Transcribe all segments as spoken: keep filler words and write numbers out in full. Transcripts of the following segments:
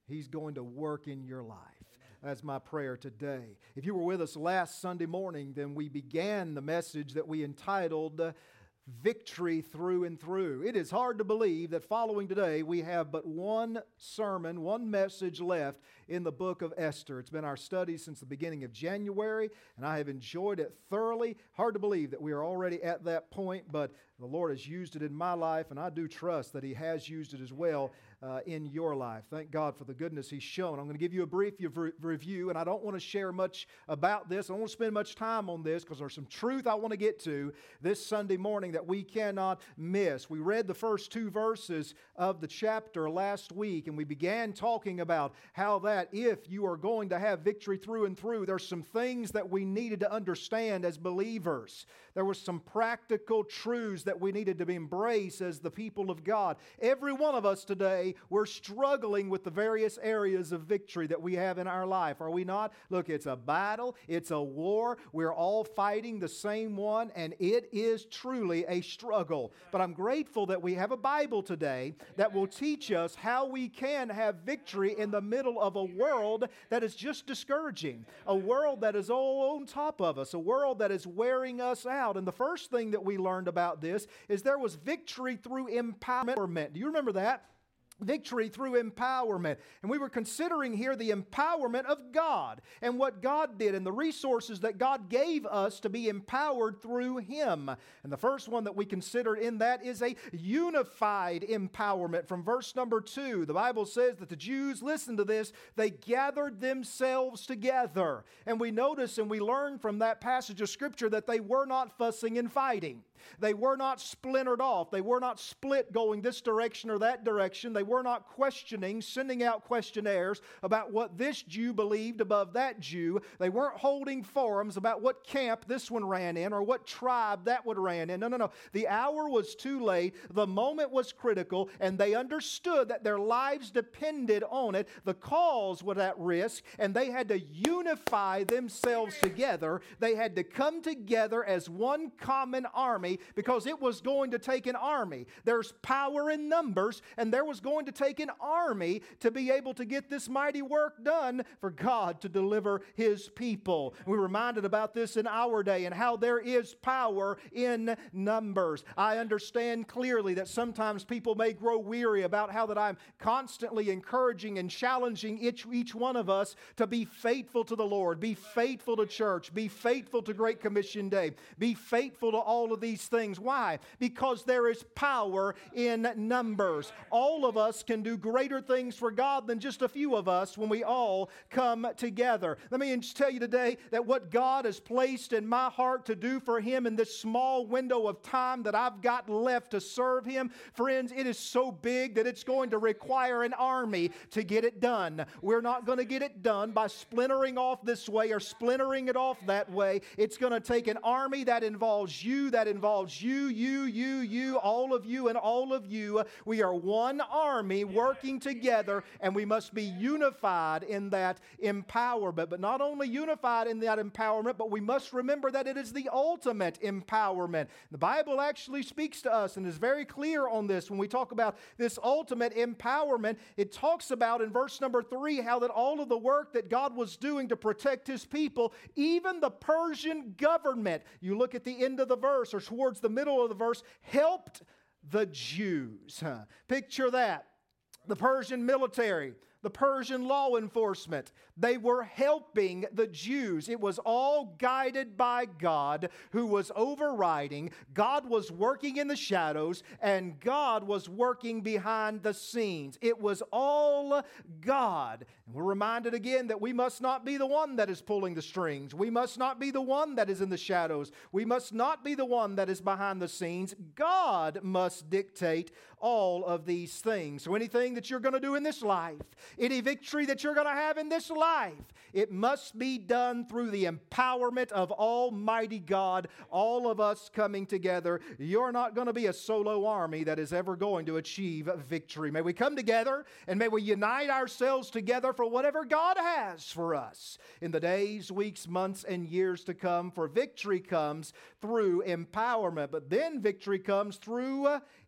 He's going to work in your life. That's my prayer today. If you were with us last Sunday morning, then we began the message that we entitled uh, Victory Through and Through. It is hard to believe that following today we have but one sermon, one message left in the book of Esther. It's been our study since the beginning of January, and I have enjoyed it thoroughly. Hard to believe that we are already at that point, but the Lord has used it in my life, and I do trust that He has used it as well uh, in your life. Thank God for the goodness He's shown. I'm going to give you a brief re- review, and I don't want to share much about this. I don't want to spend much time on this because there's some truth I want to get to this Sunday morning that we cannot miss. We read the first two verses of the chapter last week, and we began talking about how that if you are going to have victory through and through, there's some things that we needed to understand as believers. There were some practical truths that we needed to embrace as the people of God. Every one of us today, we're struggling with the various areas of victory that we have in our life, are we not? Look, it's a battle, it's a war, we're all fighting the same one, and it is truly a struggle. But I'm grateful that we have a Bible today that will teach us how we can have victory in the middle of a world that is just discouraging, a world that is all on top of us, a world that is wearing us out. And the first thing that we learned about this is there was victory through empowerment. Do you remember that? Victory through empowerment. And we were considering here the empowerment of God and what God did and the resources that God gave us to be empowered through Him. And the first one that we considered in that is a unified empowerment. From verse number two, the Bible says that the Jews, listen to this, they gathered themselves together. And we notice and we learn from that passage of Scripture that they were not fussing and fighting. They were not splintered off. They were not split going this direction or that direction. They were not questioning, sending out questionnaires about what this Jew believed above that Jew. They weren't holding forums about what camp this one ran in or what tribe that one ran in. No, no, no. The hour was too late. The moment was critical, and they understood that their lives depended on it. The cause was at risk, and they had to unify themselves together. They had to come together as one common army because it was going to take an army. There's power in numbers, and there was going to take an army to be able to get this mighty work done for God to deliver His people. We're reminded about this in our day and how there is power in numbers. I understand clearly that sometimes people may grow weary about how that I'm constantly encouraging and challenging each, each one of us to be faithful to the Lord, be faithful to church, be faithful to Great Commission Day, be faithful to all of these things. Why? Because there is power in numbers. All of us can do greater things for God than just a few of us when we all come together. Let me just tell you today that what God has placed in my heart to do for Him in this small window of time that I've got left to serve Him, friends, it is so big that it's going to require an army to get it done. We're not going to get it done by splintering off this way or splintering it off that way. It's going to take an army that involves you, that involves you, you, you, you, all of you, and all of you. We are one army working together, and we must be unified in that empowerment. But not only unified in that empowerment, but we must remember that it is the ultimate empowerment. The Bible actually speaks to us and is very clear on this when we talk about this ultimate empowerment. It talks about in verse number three how that all of the work that God was doing to protect His people, even the Persian government, you look at the end of the verse or towards the middle of the verse, helped the Jews. Huh. Picture that. The Persian military, the Persian law enforcement, they were helping the Jews. It was all guided by God who was overriding. God was working in the shadows, and God was working behind the scenes. It was all God. And we're reminded again that we must not be the one that is pulling the strings. We must not be the one that is in the shadows. We must not be the one that is behind the scenes. God must dictate all of these things. So anything that you're going to do in this life, any victory that you're going to have in this life, it must be done through the empowerment of Almighty God, all of us coming together. You're not going to be a solo army that is ever going to achieve victory. May we come together and may we unite ourselves together for whatever God has for us in the days, weeks, months, and years to come. For victory comes through empowerment, but then victory comes through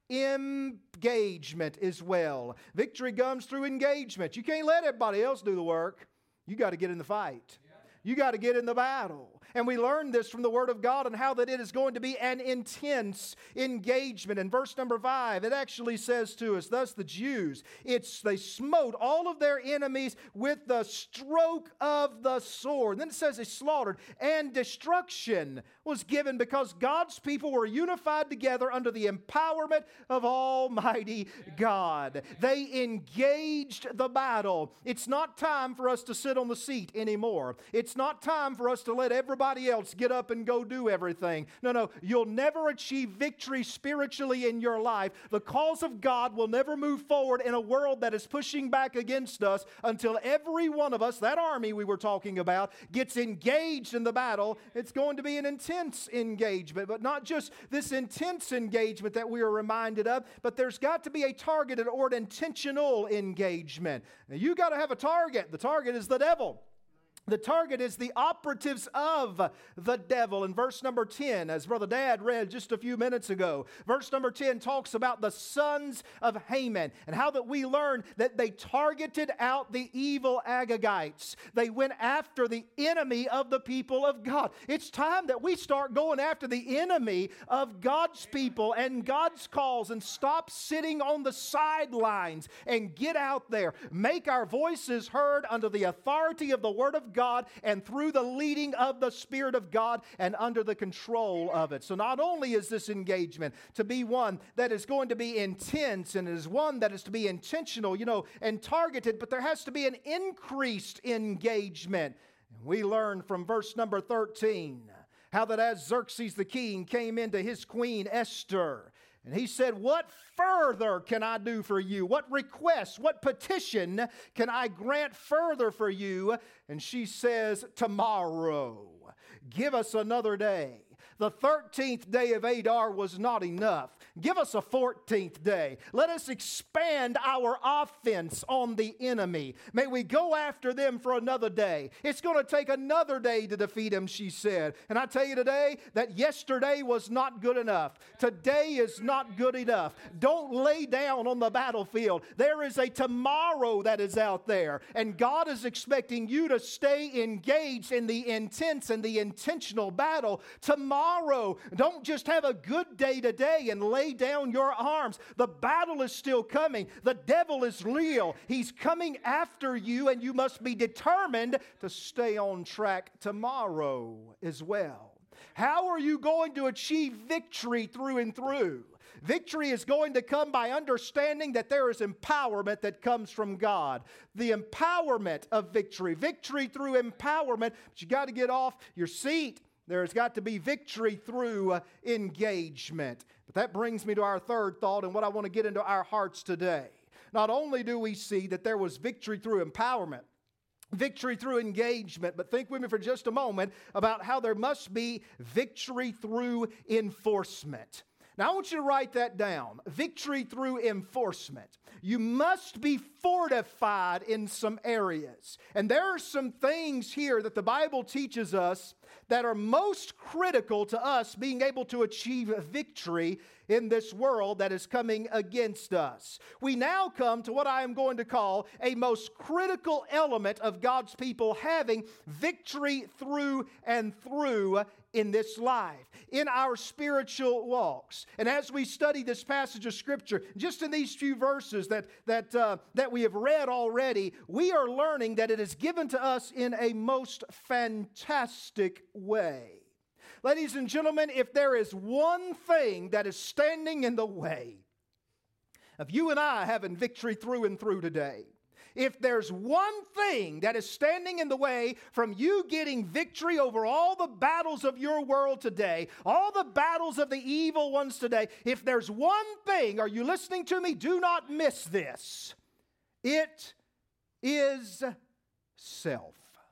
engagement as well. Victory comes through engagement. You can't let everybody else do the work. You got to get in the fight. You got to get in the battle. And we learn this from the Word of God and how that it is going to be an intense engagement. In verse number five, it actually says to us, thus the Jews, it's they smote all of their enemies with the stroke of the sword. And then it says they slaughtered, and destruction was given because God's people were unified together under the empowerment of Almighty God. They engaged the battle. It's not time for us to sit on the seat anymore. It's not time for us to let everybody else get up and go do everything. No, no, you'll never achieve victory spiritually in your life. The cause of God will never move forward in a world that is pushing back against us until every one of us, that army we were talking about, gets engaged in the battle. It's going to be an intense engagement, but not just this intense engagement that we are reminded of, but there's got to be a targeted or an intentional engagement. Now, you got to have a target. The target is the devil. The target is the operatives of the devil. In verse number ten, as Brother Dad read just a few minutes ago, verse number ten talks about the sons of Haman and how that we learn that they targeted out the evil Agagites. They went after the enemy of the people of God. It's time that we start going after the enemy of God's people and God's cause and stop sitting on the sidelines and get out there. Make our voices heard under the authority of the Word of God. God and through the leading of the Spirit of God and under the control of it. So not only is this engagement to be one that is going to be intense and is one that is to be intentional, you know, and targeted, but there has to be an increased engagement. And we learn from verse number thirteen how that as Xerxes the king came into his queen Esther, and he said, what further can I do for you? What request, what petition can I grant further for you? And she says, tomorrow, give us another day. The thirteenth day of Adar was not enough. Give us a fourteenth day. Let us expand our offense on the enemy. May we go after them for another day. It's going to take another day to defeat them, she said. And I tell you today that yesterday was not good enough. Today is not good enough. Don't lay down on the battlefield. There is a tomorrow that is out there. And God is expecting you to stay engaged in the intense and the intentional battle tomorrow. Tomorrow. Don't just have a good day today and lay down your arms. The battle is still coming. The devil is real. He's coming after you, and you must be determined to stay on track tomorrow as well. How are you going to achieve victory through and through? Victory is going to come by understanding that there is empowerment that comes from God. The empowerment of victory. Victory through empowerment. But you got to get off your seat. There's got to be victory through uh, engagement. But that brings me to our third thought and what I want to get into our hearts today. Not only do we see that there was victory through empowerment, victory through engagement, but think with me for just a moment about how there must be victory through enforcement. Now, I want you to write that down. Victory through enforcement. You must be fortified in some areas. And there are some things here that the Bible teaches us that are most critical to us being able to achieve victory in this world that is coming against us. We now come to what I am going to call a most critical element of God's people having victory through and through in this life, in our spiritual walks. And as we study this passage of Scripture, just in these few verses that, that, uh, that we have read already, we are learning that it is given to us in a most fantastic way. Ladies and gentlemen, if there is one thing that is standing in the way of you and I having victory through and through today, if there's one thing that is standing in the way from you getting victory over all the battles of your world today, all the battles of the evil ones today, if there's one thing, are you listening to me? Do not miss this. It is self.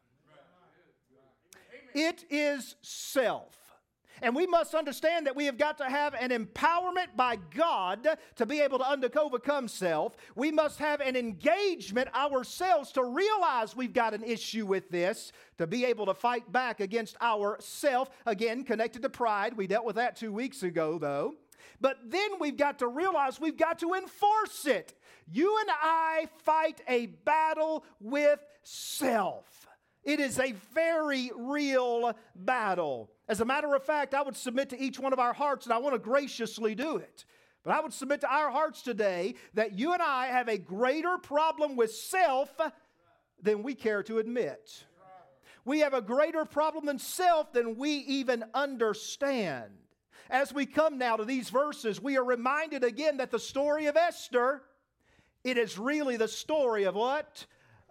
It is self. And we must understand that we have got to have an empowerment by God to be able to overcome self. We must have an engagement ourselves to realize we've got an issue with this, to be able to fight back against our self, again, connected to pride. We dealt with that two weeks ago, though. But then we've got to realize we've got to enforce it. You and I fight a battle with self. It is a very real battle. As a matter of fact, I would submit to each one of our hearts, and I want to graciously do it. But I would submit to our hearts today that you and I have a greater problem with self than we care to admit. We have a greater problem than self than we even understand. As we come now to these verses, we are reminded again that the story of Esther, it is really the story of what?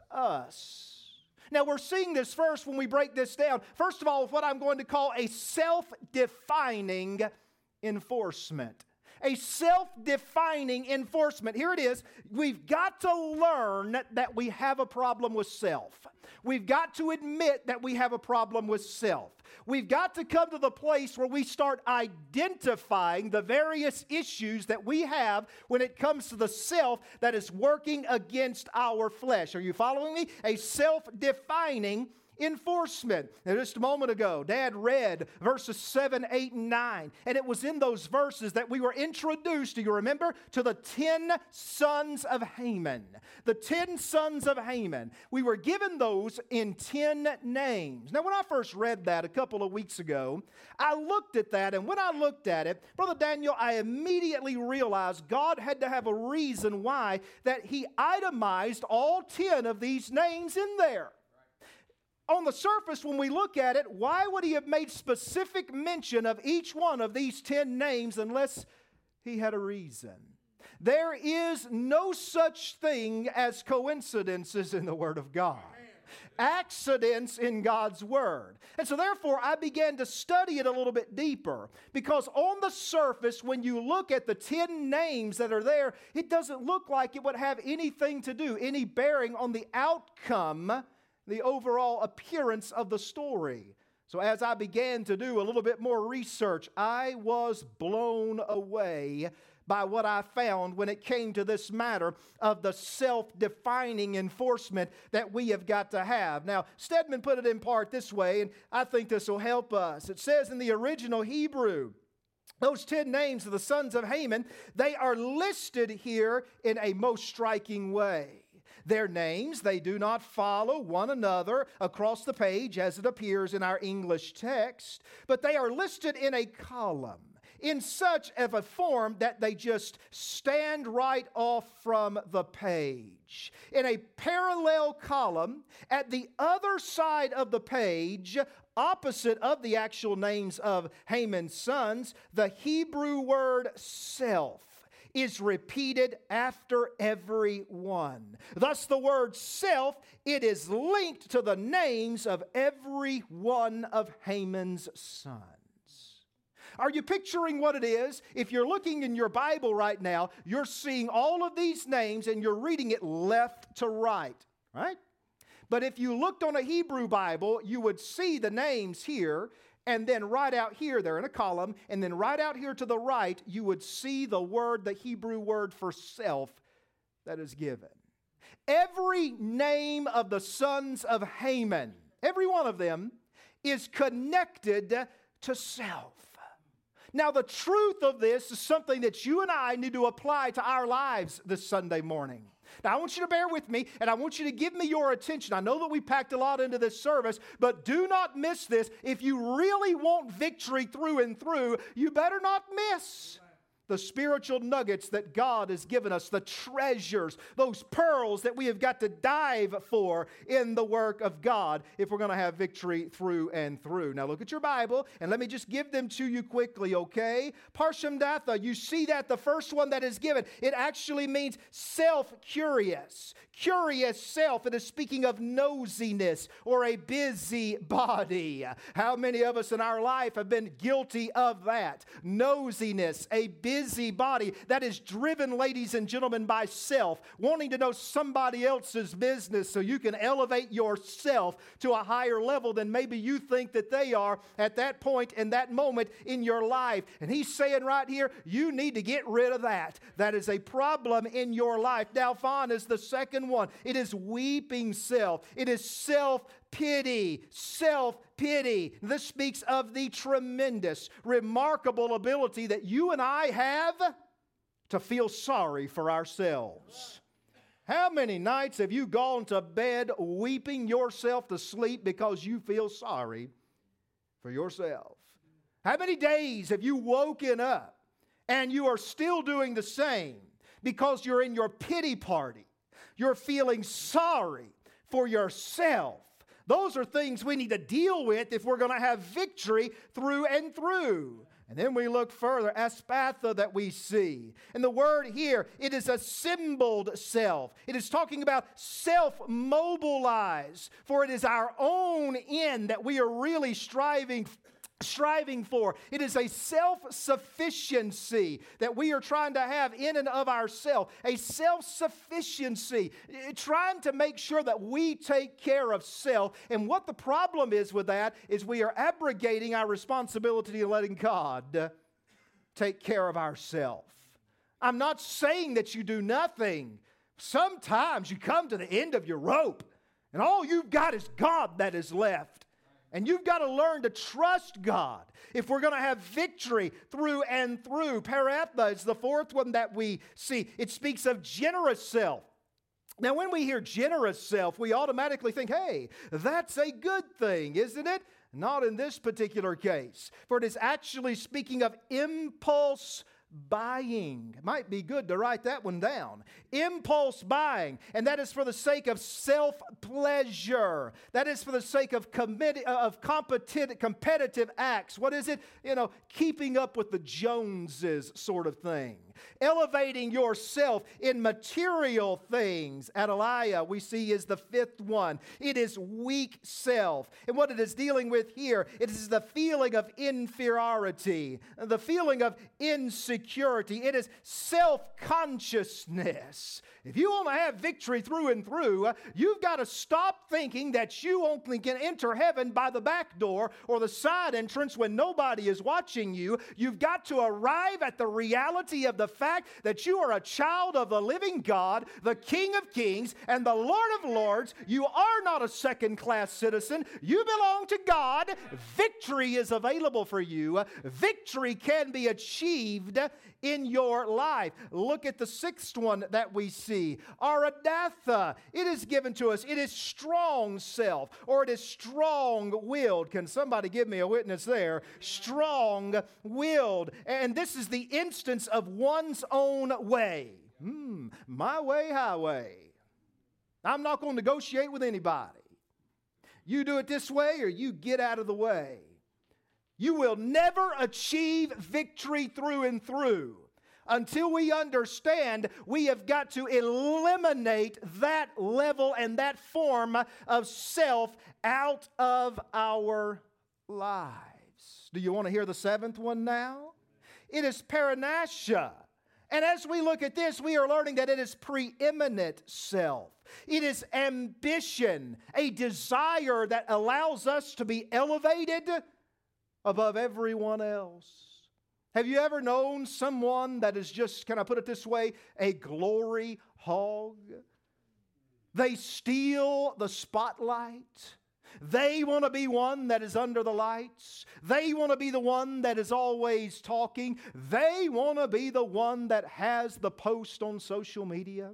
Us. Now we're seeing this first when we break this down. First of all, with what I'm going to call a self-defining enforcement. A self-defining enforcement. Here it is. We've got to learn that we have a problem with self. We've got to admit that we have a problem with self. We've got to come to the place where we start identifying the various issues that we have when it comes to the self that is working against our flesh. Are you following me? A self-defining enforcement. Now, just a moment ago, Dad read verses seven, eight, and nine. And it was in those verses that we were introduced, do you remember, to the ten sons of Haman. The ten sons of Haman. We were given those in ten names. Now, when I first read that a couple of weeks ago, I looked at that, and when I looked at it, Brother Daniel, I immediately realized God had to have a reason why that He itemized all ten of these names in there. On the surface, when we look at it, why would He have made specific mention of each one of these ten names unless He had a reason? There is no such thing as coincidences in the Word of God. Accidents in God's Word. And so therefore, I began to study it a little bit deeper. Because on the surface, when you look at the ten names that are there, it doesn't look like it would have anything to do, any bearing on the outcome, the overall appearance of the story. So as I began to do a little bit more research, I was blown away by what I found when it came to this matter of the self-defining enforcement that we have got to have. Now, Stedman put it in part this way, and I think this will help us. It says in the original Hebrew, those ten names of the sons of Haman, they are listed here in a most striking way. Their names, they do not follow one another across the page as it appears in our English text, but they are listed in a column in such of a form that they just stand right off from the page. In a parallel column at the other side of the page, opposite of the actual names of Haman's sons, the Hebrew word self is repeated after every one. Thus the word self, it is linked to the names of every one of Haman's sons. Are you picturing what it is? If you're looking in your Bible right now, you're seeing all of these names and you're reading it left to right, right? But if you looked on a Hebrew Bible, you would see the names here. And then right out here, they're in a column, and then right out here to the right, you would see the word, the Hebrew word for self that is given. Every name of the sons of Haman, every one of them, is connected to self. Now, the truth of this is something that you and I need to apply to our lives this Sunday morning. Now, I want you to bear with me, and I want you to give me your attention. I know that we packed a lot into this service, but do not miss this. If you really want victory through and through, you better not miss the spiritual nuggets that God has given us, the treasures, those pearls that we have got to dive for in the work of God if we're going to have victory through and through. Now look at your Bible, and let me just give them to you quickly, okay? Parshamdatha, you see that the first one that is given, it actually means self-curious. Curious self. It is speaking of nosiness or a busy body. How many of us in our life have been guilty of that? Nosiness, a busy busy body that is driven, ladies and gentlemen, by self, wanting to know somebody else's business so you can elevate yourself to a higher level than maybe you think that they are at that point in that moment in your life. And he's saying right here, you need to get rid of that. That is a problem in your life. Dalphon is the second one. It is weeping self. It is self pity, self-pity. This speaks of the tremendous, remarkable ability that you and I have to feel sorry for ourselves. How many nights have you gone to bed weeping yourself to sleep because you feel sorry for yourself? How many days have you woken up and you are still doing the same because you're in your pity party? You're feeling sorry for yourself. Those are things we need to deal with if we're going to have victory through and through. And then we look further, aspatha that we see. And the word here, it is a symboled self. It is talking about self-mobilize, for it is our own end that we are really striving striving for. It is a self-sufficiency that we are trying to have in and of ourselves. A self-sufficiency, trying to make sure that we take care of self. And what the problem is with that is we are abrogating our responsibility and letting God take care of ourselves. I'm not saying that you do nothing. Sometimes you come to the end of your rope and all you've got is God that is left. And you've got to learn to trust God if we're going to have victory through and through. Paratha is the fourth one that we see. It speaks of generous self. Now, when we hear generous self, we automatically think, hey, that's a good thing, isn't it? Not in this particular case. For it is actually speaking of impulse buying. It might be good to write that one down. Impulse buying. And that is for the sake of self-pleasure. That is for the sake of commit- of competitive, competitive acts. What is it? You know, keeping up with the Joneses sort of thing. Elevating yourself in material things. Adelia, we see, is the fifth one. It is weak self. And what it is dealing with here, it is the feeling of inferiority, the feeling of insecurity. It is self-consciousness. If you want to have victory through and through, you've got to stop thinking that you only can enter heaven by the back door or the side entrance when nobody is watching you. You've got to arrive at the reality of the fact that you are a child of the living God, the King of Kings, and the Lord of Lords. You are not a second-class citizen. You belong to God. Victory is available for you. Victory can be achieved in your life. Look at the sixth one that we see. Aradatha. It is given to us. It is strong self, or it is strong-willed. Can somebody give me a witness there? Strong-willed. And this is the instance of one's own way. Hmm, my way, highway. I'm not going to negotiate with anybody. You do it this way or you get out of the way. You will never achieve victory through and through until we understand we have got to eliminate that level and that form of self out of our lives. Do you want to hear the seventh one now? It is paranasya. And as we look at this, we are learning that it is preeminent self. It is ambition, a desire that allows us to be elevated above everyone else. Have you ever known someone that is just, can I put it this way, a glory hog? They steal the spotlight. They want to be one that is under the lights. They want to be the one that is always talking. They want to be the one that has the post on social media.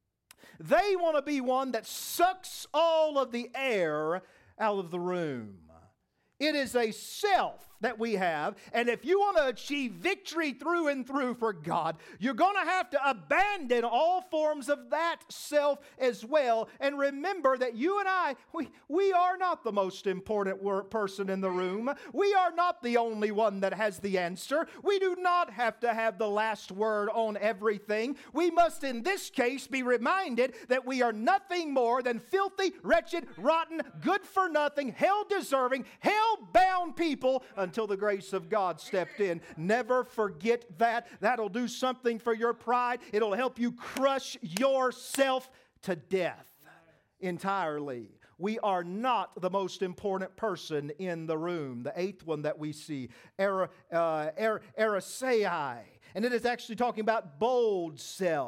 They want to be one that sucks all of the air out of the room. It is a self that we have, and if you want to achieve victory through and through for God, you're going to have to abandon all forms of that self as well, and remember that you and I, we, we are not the most important wor- person in the room. We are not the only one that has the answer. We do not have to have the last word on everything. We must, in this case, be reminded that we are nothing more than filthy, wretched, rotten, good-for-nothing, hell-deserving, hell-bound people until the grace of God stepped in. Never forget that. That'll do something for your pride. It'll help you crush yourself to death entirely. We are not the most important person in the room. The eighth one that we see, Era, uh, er, Erasei, and it is actually talking about bold self.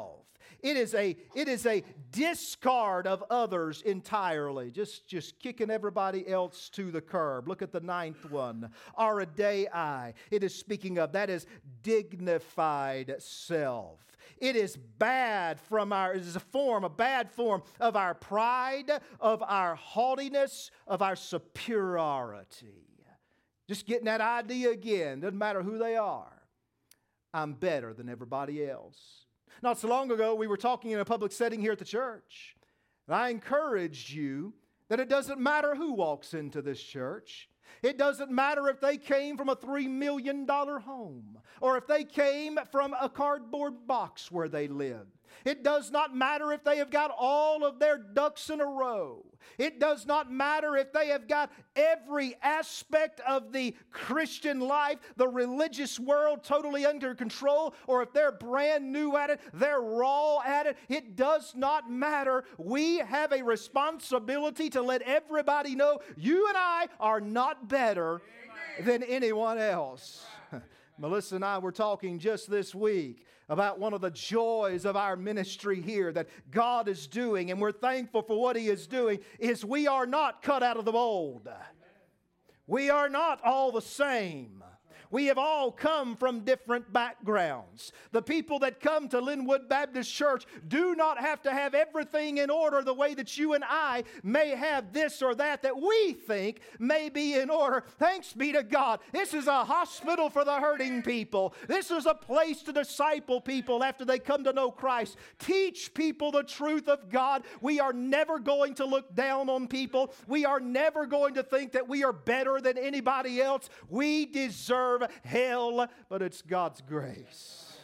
It is a, it is a discard of others entirely, just, just kicking everybody else to the curb. Look at the ninth one, arrhidai. It is speaking of, that is dignified self. It is bad from our, it is a form, a bad form of our pride, of our haughtiness, of our superiority. Just getting that idea again, doesn't matter who they are. I'm better than everybody else. Not so long ago, we were talking in a public setting here at the church, and I encouraged you that it doesn't matter who walks into this church. It doesn't matter if they came from a three million dollars home or if they came from a cardboard box where they live. It does not matter if they have got all of their ducks in a row. It does not matter if they have got every aspect of the Christian life, the religious world totally under control, or if they're brand new at it, they're raw at it. It does not matter. We have a responsibility to let everybody know you and I are not better than anyone else. Melissa and I were talking just this week about one of the joys of our ministry here that God is doing, and we're thankful for what He is doing, is we are not cut out of the mold. We are not all the same. We have all come from different backgrounds. The people that come to Linwood Baptist Church do not have to have everything in order the way that you and I may have this or that that we think may be in order. Thanks be to God. This is a hospital for the hurting people. This is a place to disciple people after they come to know Christ. Teach people the truth of God. We are never going to look down on people. We are never going to think that we are better than anybody else. We deserve hell, but it's God's grace.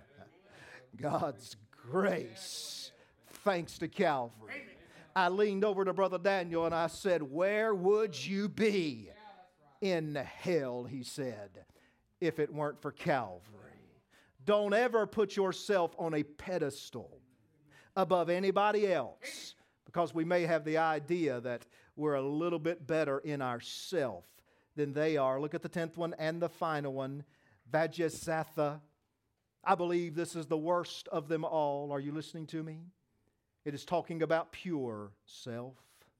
God's grace. Thanks to Calvary. I leaned over to Brother Daniel and I said, where would you be in hell, he said, if it weren't for Calvary? Don't ever put yourself on a pedestal above anybody else, because we may have the idea that we're a little bit better in ourself than they are. Look at the tenth one and the final one, Vajrasattva. I believe this is the worst of them all. Are you listening to me? It is talking about pure self.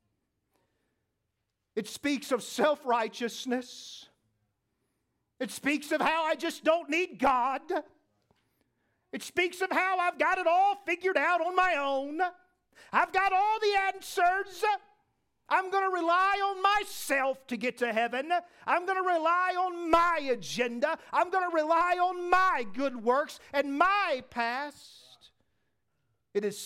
It speaks of self-righteousness. It speaks of how I just don't need God. It speaks of how I've got it all figured out on my own. I've got all the answers. I'm going to rely on myself to get to heaven. I'm going to rely on my agenda. I'm going to rely on my good works and my past. It is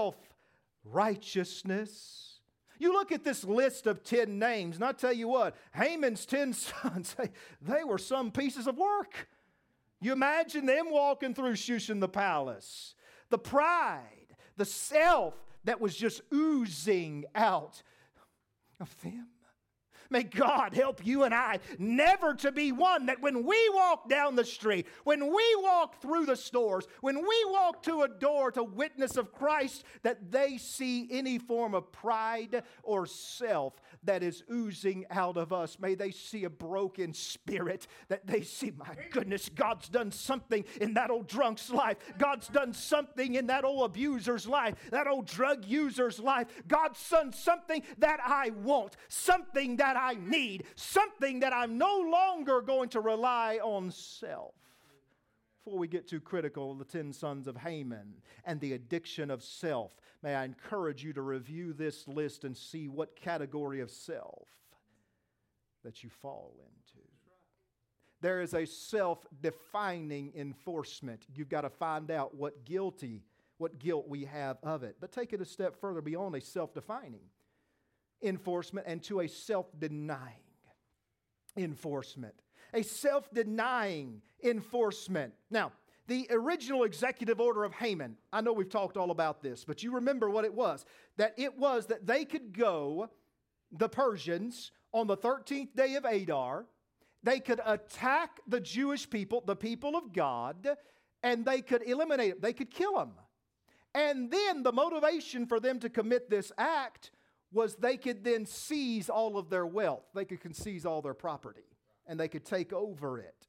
self-righteousness. You look at this list of ten names, and I tell you what, Haman's ten sons, they were some pieces of work. You imagine them walking through Shushan the palace. The pride, the self that was just oozing out of them. May God help you and I never to be one that when we walk down the street, when we walk through the stores, when we walk to a door to witness of Christ, that they see any form of pride or self that is oozing out of us. May they see a broken spirit, that they see, my goodness, God's done something in that old drunk's life. God's done something in that old abuser's life, that old drug user's life. God's done something that I want, something that I need, something that I'm no longer going to rely on self. Before we get too critical of the ten sons of Haman and the addiction of self, may I encourage you to review this list and see what category of self that you fall into. There is a self-defining enforcement. You've got to find out what guilty, what guilt we have of it. But take it a step further beyond a self-defining enforcement and to a self-denying enforcement. A self-denying enforcement. Now, the original executive order of Haman, I know we've talked all about this, but you remember what it was. That it was that they could go, the Persians, on the thirteenth day of Adar, they could attack the Jewish people, the people of God, and they could eliminate them. They could kill them. And then the motivation for them to commit this act was they could then seize all of their wealth. They could seize all their property, and they could take over it.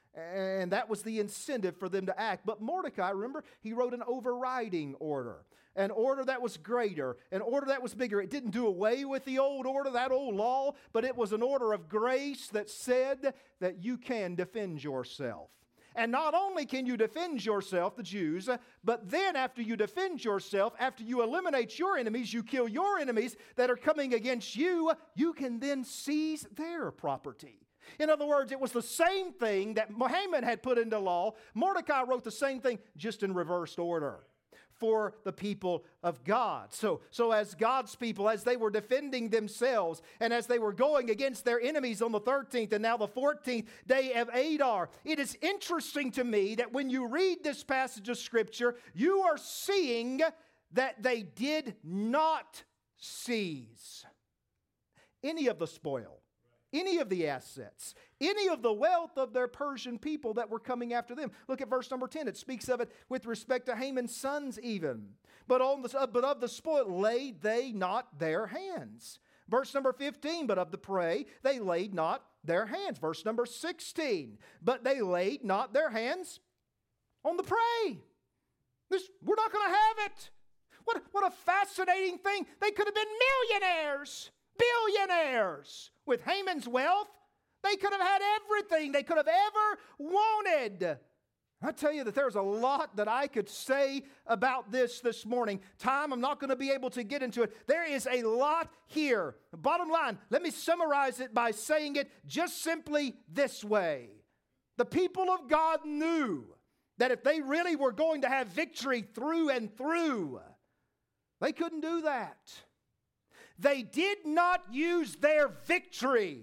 And that was the incentive for them to act. But Mordecai, remember, he wrote an overriding order. An order that was greater, an order that was bigger. It didn't do away with the old order, that old law, but it was an order of grace that said that you can defend yourself. And not only can you defend yourself, the Jews, but then after you defend yourself, after you eliminate your enemies, you kill your enemies that are coming against you, you can then seize their property. In other words, it was the same thing that Haman had put into law. Mordecai wrote the same thing, just in reversed order for the people of God. So, so as God's people, as they were defending themselves and as they were going against their enemies on the thirteenth and now the fourteenth day of Adar, it is interesting to me that when you read this passage of Scripture, you are seeing that they did not seize any of the spoil, any of the assets, any of the wealth of their Persian people that were coming after them. Look at verse number ten. It speaks of it with respect to Haman's sons even. But, on the, but of the spoil laid they not their hands. Verse number fifteen, but of the prey they laid not their hands. Verse number sixteen, but they laid not their hands on the prey. This, we're not going to have it. What, what a fascinating thing. They could have been millionaires, billionaires with Haman's wealth. They could have had everything they could have ever wanted. I tell you that there's a lot that I could say about this this morning. Time, I'm not going to be able to get into it. There is a lot here. Bottom line, let me summarize it by saying it just simply this way. The people of God knew that if they really were going to have victory through and through, they couldn't do that. They did not use their victory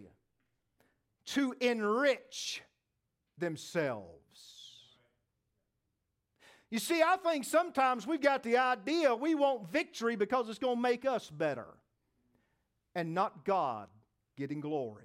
to enrich themselves. You see, I think sometimes we've got the idea we want victory because it's going to make us better and not God getting glory.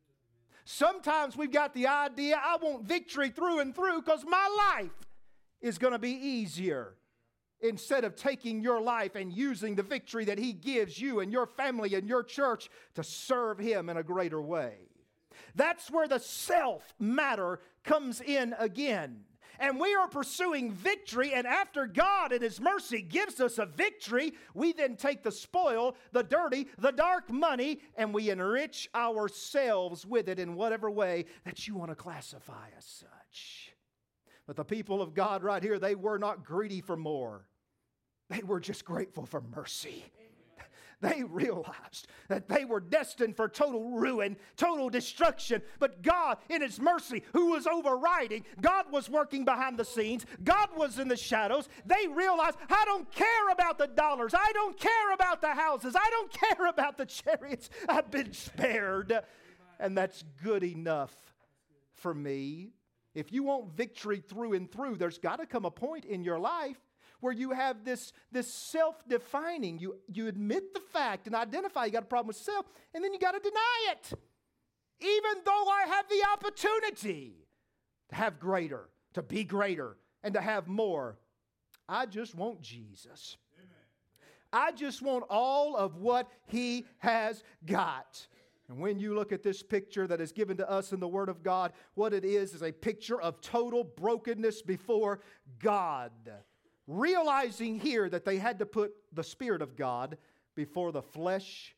Sometimes we've got the idea I want victory through and through because my life is going to be easier, instead of taking your life and using the victory that He gives you and your family and your church to serve Him in a greater way. That's where the self matter comes in again. And we are pursuing victory, and after God in His mercy gives us a victory, we then take the spoil, the dirty, the dark money, and we enrich ourselves with it in whatever way that you want to classify as such. But the people of God right here, they were not greedy for more. They were just grateful for mercy. They realized that they were destined for total ruin, total destruction. But God, in His mercy, who was overriding, God was working behind the scenes. God was in the shadows. They realized, I don't care about the dollars. I don't care about the houses. I don't care about the chariots. I've been spared. And that's good enough for me. If you want victory through and through, there's got to come a point in your life where you have this, this self-defining. You, you admit the fact and identify you got a problem with self, and then you got to deny it. Even though I have the opportunity to have greater, to be greater, and to have more, I just want Jesus. Amen. I just want all of what He has got. And when you look at this picture that is given to us in the Word of God, what it is is a picture of total brokenness before God. Realizing here that they had to put the Spirit of God before the flesh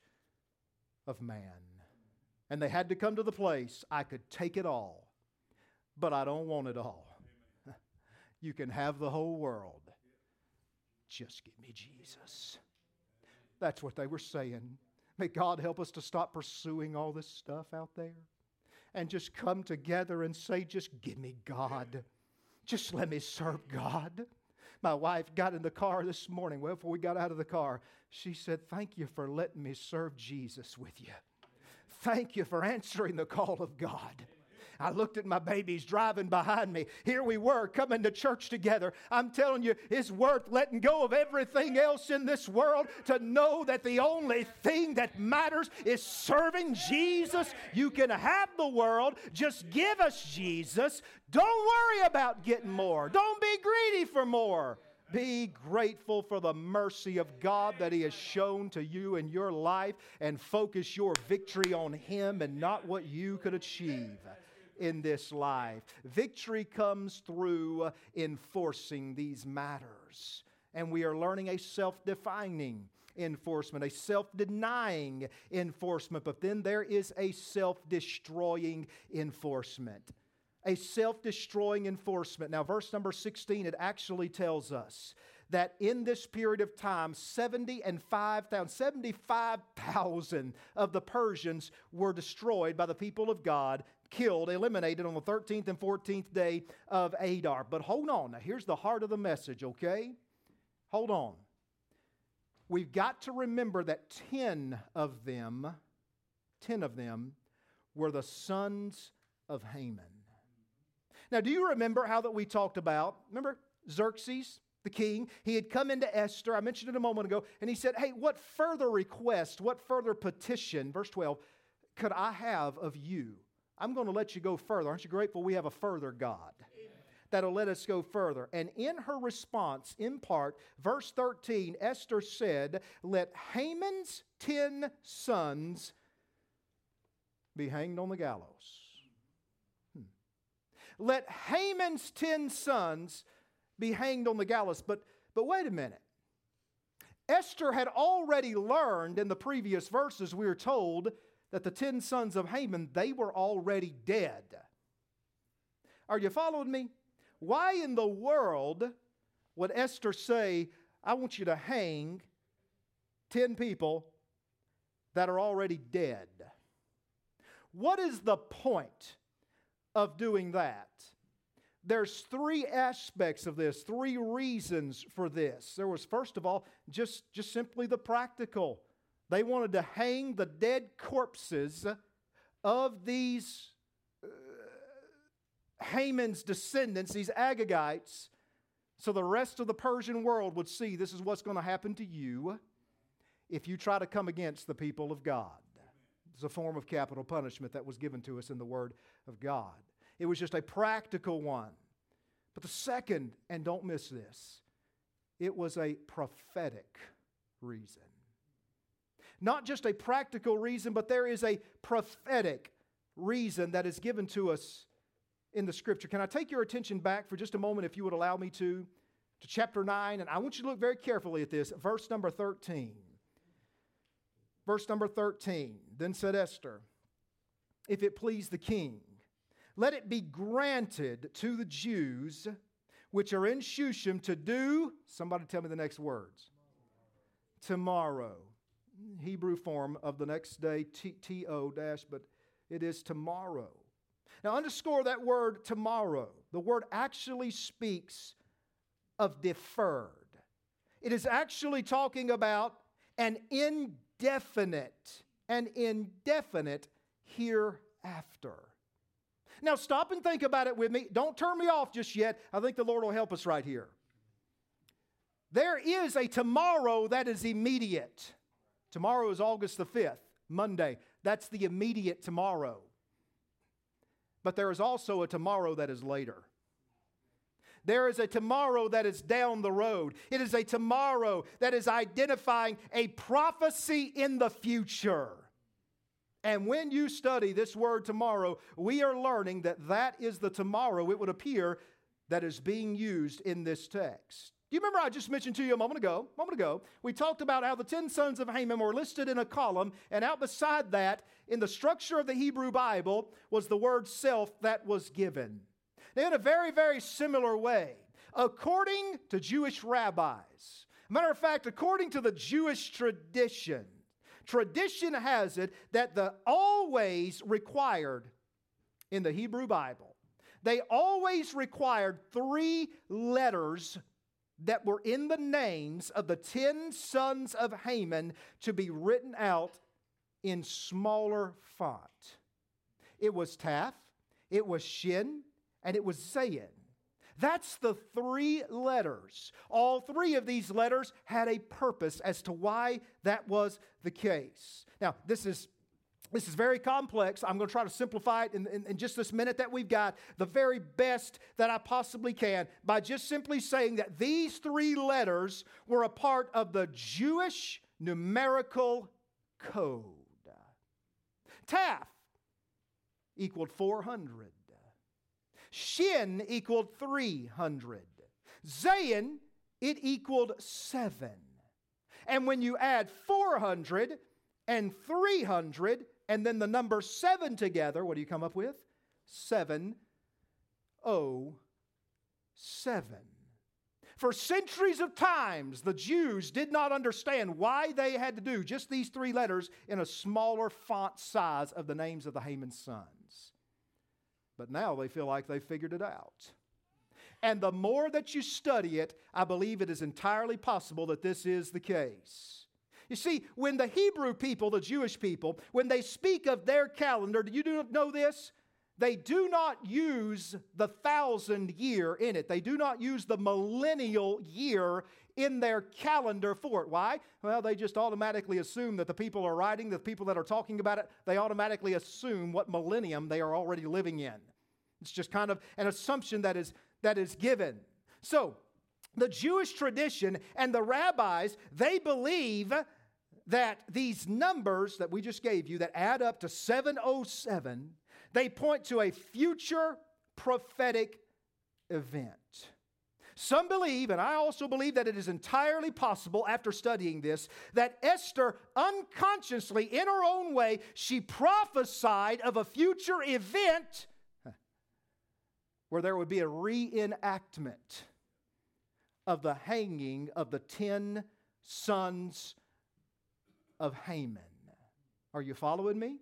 of man. And they had to come to the place, I could take it all, but I don't want it all. You can have the whole world. Just give me Jesus. That's what they were saying. May God help us to stop pursuing all this stuff out there and just come together and say, just give me God. Just let me serve God. My wife got in the car this morning. Well, before we got out of the car, she said, thank you for letting me serve Jesus with you. Thank you for answering the call of God. I looked at my babies driving behind me. Here we were coming to church together. I'm telling you, it's worth letting go of everything else in this world to know that the only thing that matters is serving Jesus. You can have the world. Just give us Jesus. Don't worry about getting more. Don't be greedy for more. Be grateful for the mercy of God that He has shown to you in your life, and focus your victory on Him and not what you could achieve. in this life. Victory comes through enforcing these matters. And we are learning a self-defining enforcement, a self-denying enforcement, but then there is a self-destroying enforcement. A self-destroying enforcement. Now, verse number sixteen, it actually tells us that in this period of time, seventy and five thousand, seventy-five thousand of the Persians were destroyed by the people of God, killed, eliminated on the thirteenth and fourteenth day of Adar. But hold on, now here's the heart of the message, okay? Hold on. We've got to remember that ten of them, ten of them were the sons of Haman. Now, do you remember how that we talked about, remember Xerxes, the king? He had come into Esther, I mentioned it a moment ago, and he said, hey, what further request, what further petition, verse twelve, could I have of you? I'm going to let you go further. Aren't you grateful we have a further God that'll let us go further? And in her response, in part, verse thirteen, Esther said, let Haman's ten sons be hanged on the gallows. Let Haman's ten sons be hanged on the gallows. But, but wait a minute. Esther had already learned in the previous verses, we are told, that the ten sons of Haman, they were already dead. Are you following me? Why in the world would Esther say, I want you to hang ten people that are already dead? What is the point of doing that? There's three aspects of this, three reasons for this. There was, first of all, just, just simply the practical. They wanted to hang the dead corpses of these uh, Haman's descendants, these Agagites, so the rest of the Persian world would see this is what's going to happen to you if you try to come against the people of God. It's a form of capital punishment that was given to us in the Word of God. It was just a practical one. But the second, and don't miss this, it was a prophetic reason. Not just a practical reason, but there is a prophetic reason that is given to us in the Scripture. Can I take your attention back for just a moment, if you would allow me to, to chapter nine? And I want you to look very carefully at this, verse number thirteen. Verse number thirteen, then said Esther, if it please the king, let it be granted to the Jews which are in Shushan to do, somebody tell me the next words. Tomorrow. Hebrew form of the next day, T O dash, but it is tomorrow. Now underscore that word tomorrow. The word actually speaks of deferred. It is actually talking about an indefinite, an indefinite hereafter. Now stop and think about it with me. Don't turn me off just yet. I think the Lord will help us right here. There is a tomorrow that is immediate. Tomorrow is August the fifth, Monday. That's the immediate tomorrow. But there is also a tomorrow that is later. There is a tomorrow that is down the road. It is a tomorrow that is identifying a prophecy in the future. And when you study this word tomorrow, we are learning that that is the tomorrow, it would appear, that is being used in this text. Do you remember I just mentioned to you a moment ago, a moment ago, we talked about how the ten sons of Haman were listed in a column, and out beside that, in the structure of the Hebrew Bible, was the word self that was given. Now, in a very, very similar way, according to Jewish rabbis, matter of fact, according to the Jewish tradition, tradition has it that the always required in the Hebrew Bible, they always required three letters that were in the names of the ten sons of Haman to be written out in smaller font. It was Taf, it was Shin, and it was Zayin. That's the three letters. All three of these letters had a purpose as to why that was the case. Now, this is This is very complex. I'm going to try to simplify it in, in, in just this minute that we've got, the very best that I possibly can, by just simply saying that these three letters were a part of the Jewish numerical code. Taf equaled four hundred. Shin equaled three hundred. Zayin, it equaled seven. And when you add four hundred and three hundred and then the number seven together, what do you come up with? seven oh seven. For centuries of times, the Jews did not understand why they had to do just these three letters in a smaller font size of the names of the Haman's sons. But now they feel like they figured it out. And the more that you study it, I believe it is entirely possible that this is the case. You see, when the Hebrew people, the Jewish people, when they speak of their calendar, do you know this? They do not use the thousand year in it. They do not use the millennial year in their calendar for it. Why? Well, they just automatically assume that the people are writing, the people that are talking about it, they automatically assume what millennium they are already living in. It's just kind of an assumption that is, that is given. So, the Jewish tradition and the rabbis, they believe that these numbers that we just gave you that add up to seven oh seven, they point to a future prophetic event. Some believe, and I also believe that it is entirely possible after studying this, that Esther unconsciously, in her own way, she prophesied of a future event where there would be a reenactment of the hanging of the ten sons of Haman. Are you following me?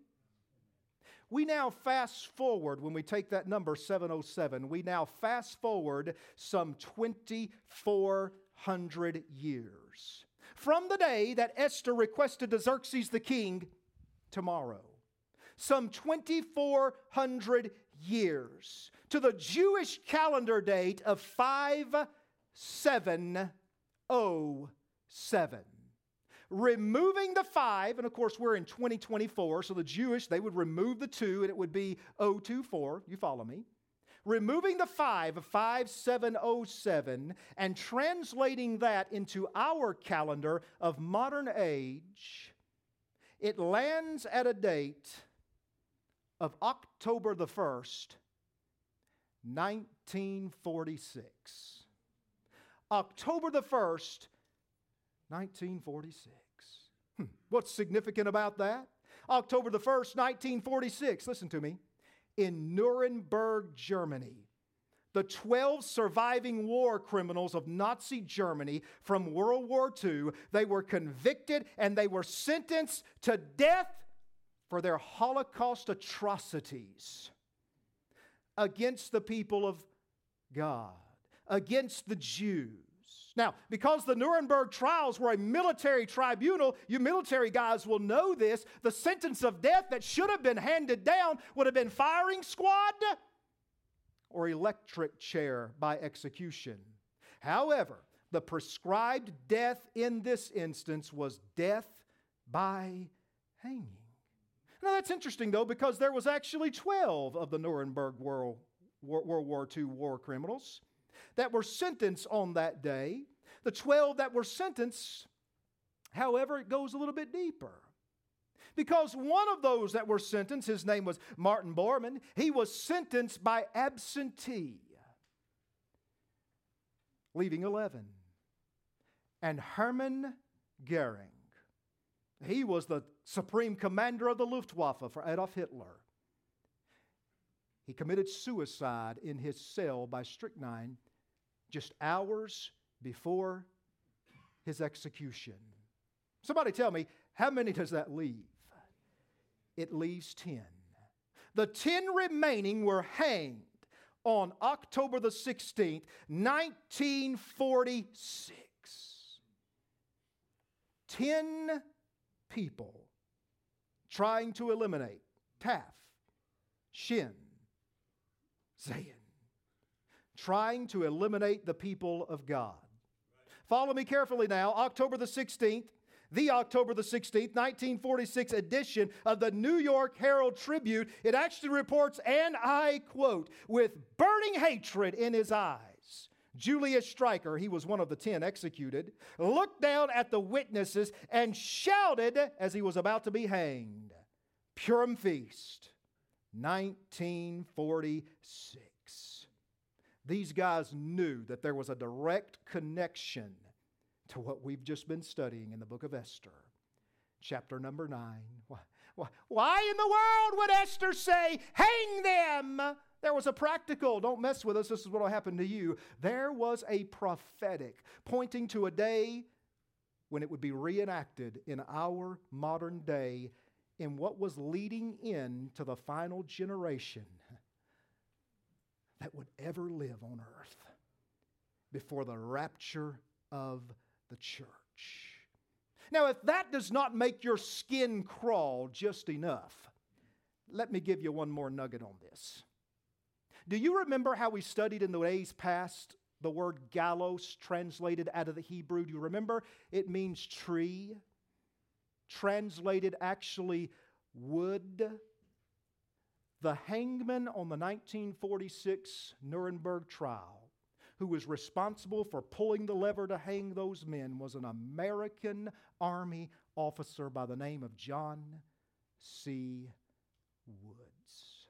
We now fast forward, when we take that number seven oh seven, we now fast forward some twenty-four hundred years from the day that Esther requested to Xerxes the king tomorrow. Some twenty-four hundred years to the Jewish calendar date of five seven oh seven. Removing the five, and of course we're in twenty twenty-four, so the Jewish, they would remove the two and it would be oh two four. You follow me? Removing the five of five seven oh seven and translating that into our calendar of modern age, it lands at a date of October the first, nineteen forty-six. October the first, nineteen forty-six. Hmm. What's significant about that? October the first, nineteen forty-six, listen to me, in Nuremberg, Germany, the twelve surviving war criminals of Nazi Germany from World War Two, they were convicted and they were sentenced to death for their Holocaust atrocities against the people of God, against the Jews. Now, because the Nuremberg trials were a military tribunal, you military guys will know this, the sentence of death that should have been handed down would have been firing squad or electric chair by execution. However, the prescribed death in this instance was death by hanging. Now, that's interesting, though, because there was actually twelve of the Nuremberg World, World War Two war criminals that were sentenced on that day. The twelve that were sentenced, however, it goes a little bit deeper. Because one of those that were sentenced, his name was Martin Bormann, he was sentenced by absentee, leaving eleven. And Hermann Goering, he was the supreme commander of the Luftwaffe for Adolf Hitler. He committed suicide in his cell by strychnine just hours before his execution. Somebody tell me, how many does that leave? It leaves ten. The ten remaining were hanged on October the sixteenth, nineteen forty-six. Ten people trying to eliminate Taft, Shin, Zayin, trying to eliminate the people of God. Follow me carefully now. October the sixteenth, the October the sixteenth, nineteen forty-six edition of the New York Herald Tribune, it actually reports, and I quote, with burning hatred in his eyes, Julius Streicher, he was one of the ten executed, looked down at the witnesses and shouted as he was about to be hanged, Purim Feast, nineteen forty-six. These guys knew that there was a direct connection to what we've just been studying in the book of Esther. Chapter number nine. Why, why, why in the world would Esther say, hang them? There was a practical, don't mess with us, this is what will happen to you. There was a prophetic pointing to a day when it would be reenacted in our modern day in what was leading into the final generation that would ever live on earth before the rapture of the church. Now, if that does not make your skin crawl just enough, let me give you one more nugget on this. Do you remember how we studied in the days past the word gallows translated out of the Hebrew? Do you remember? It means tree. Translated actually wood. The hangman on the nineteen forty-six Nuremberg trial, who was responsible for pulling the lever to hang those men, was an American Army officer by the name of John C. Woods.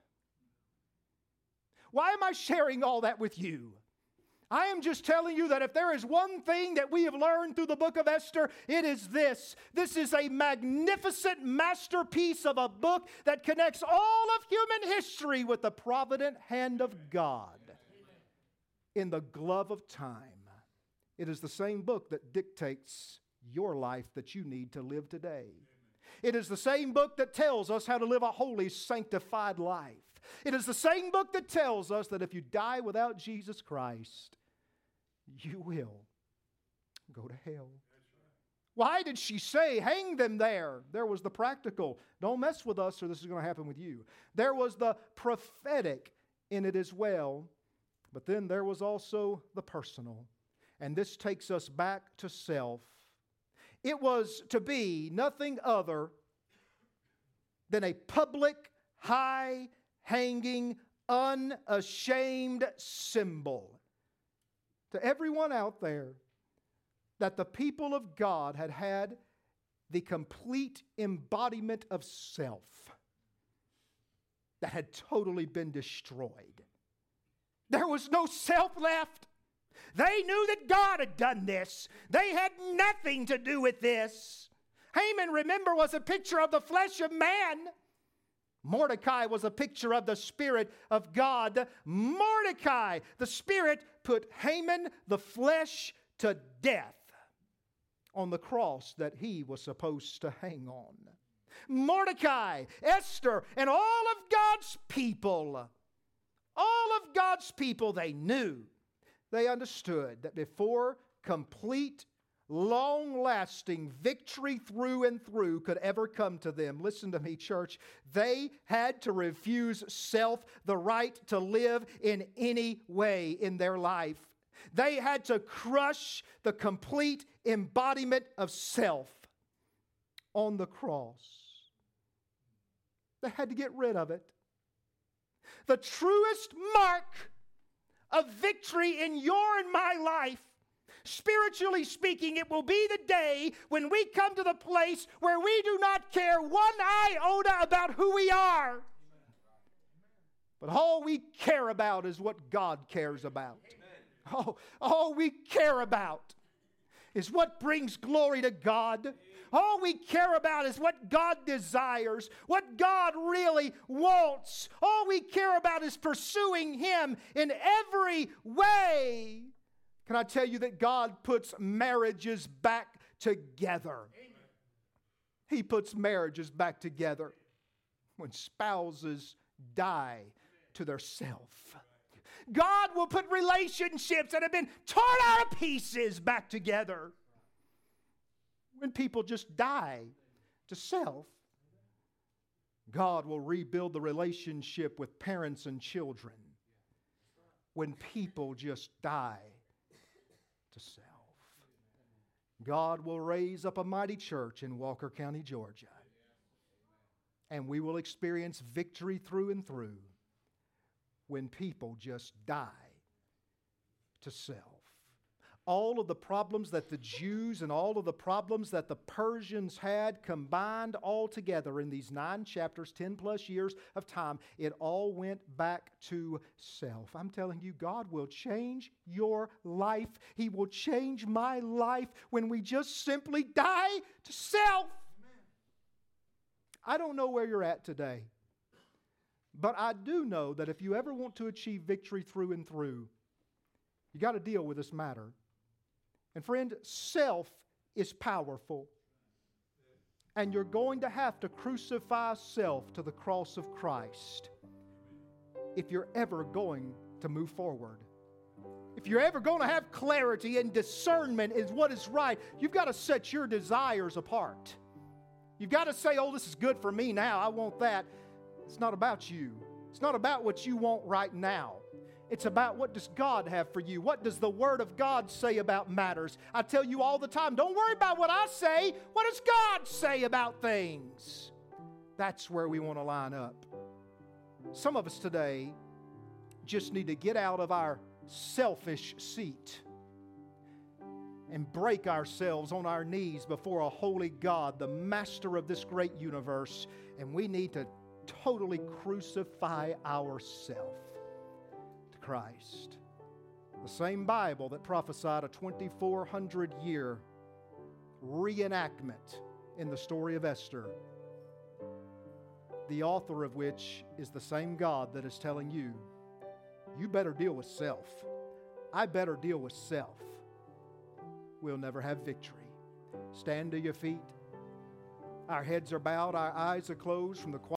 Why am I sharing all that with you? I am just telling you that if there is one thing that we have learned through the book of Esther, it is this. This is a magnificent masterpiece of a book that connects all of human history with the provident hand of God in the glove of time. It is the same book that dictates your life that you need to live today. It is the same book that tells us how to live a holy, sanctified life. It is the same book that tells us that if you die without Jesus Christ, you will go to hell. Why did she say, hang them there? There was the practical. Don't mess with us or this is going to happen with you. There was the prophetic in it as well. But then there was also the personal. And this takes us back to self. It was to be nothing other than a public, high-hanging, unashamed symbol to everyone out there that the people of God had had the complete embodiment of self that had totally been destroyed. There was no self left. They knew that God had done this. They had nothing to do with this. Haman, remember, was a picture of the flesh of man. Mordecai was a picture of the Spirit of God. Mordecai, the Spirit, put Haman, the flesh, to death on the cross that he was supposed to hang on. Mordecai, Esther, and all of God's people, all of God's people, they knew, they understood that before complete, long-lasting victory through and through could ever come to them, listen to me, church, they had to refuse self, the right to live in any way in their life. They had to crush the complete embodiment of self on the cross. They had to get rid of it. The truest mark of victory in your and my life, spiritually speaking, it will be the day when we come to the place where we do not care one iota about who we are. But all we care about is what God cares about. Oh, all we care about is what brings glory to God. All we care about is what God desires, what God really wants. All we care about is pursuing Him in every way. Can I tell you that God puts marriages back together? He puts marriages back together when spouses die to their self. God will put relationships that have been torn out of pieces back together when people just die to self. God will rebuild the relationship with parents and children when people just die to self. God will raise up a mighty church in Walker County, Georgia, and we will experience victory through and through when people just die to self. all of the problems that the Jews and all of the problems that the Persians had combined all together in these nine chapters, ten plus years of time, it all went back to self. I'm telling you, God will change your life. He will change my life when we just simply die to self. I don't know where you're at today, but I do know that if you ever want to achieve victory through and through, you got to deal with this matter. And friend, self is powerful. And you're going to have to crucify self to the cross of Christ if you're ever going to move forward. If you're ever going to have clarity and discernment in what is right, you've got to set your desires apart. You've got to say, oh, this is good for me now. I want that. It's not about you. It's not about what you want right now. It's about what does God have for you. What does the Word of God say about matters? I tell you all the time, don't worry about what I say. What does God say about things? That's where we want to line up. Some of us today just need to get out of our selfish seat and break ourselves on our knees before a holy God, the master of this great universe, and we need to totally crucify ourselves to Christ. The same Bible that prophesied a twenty-four hundred year reenactment in the story of Esther, the author of which is the same God that is telling you, you better deal with self. I better deal with self. We'll never have victory. Stand to your feet. Our heads are bowed, our eyes are closed from the quiet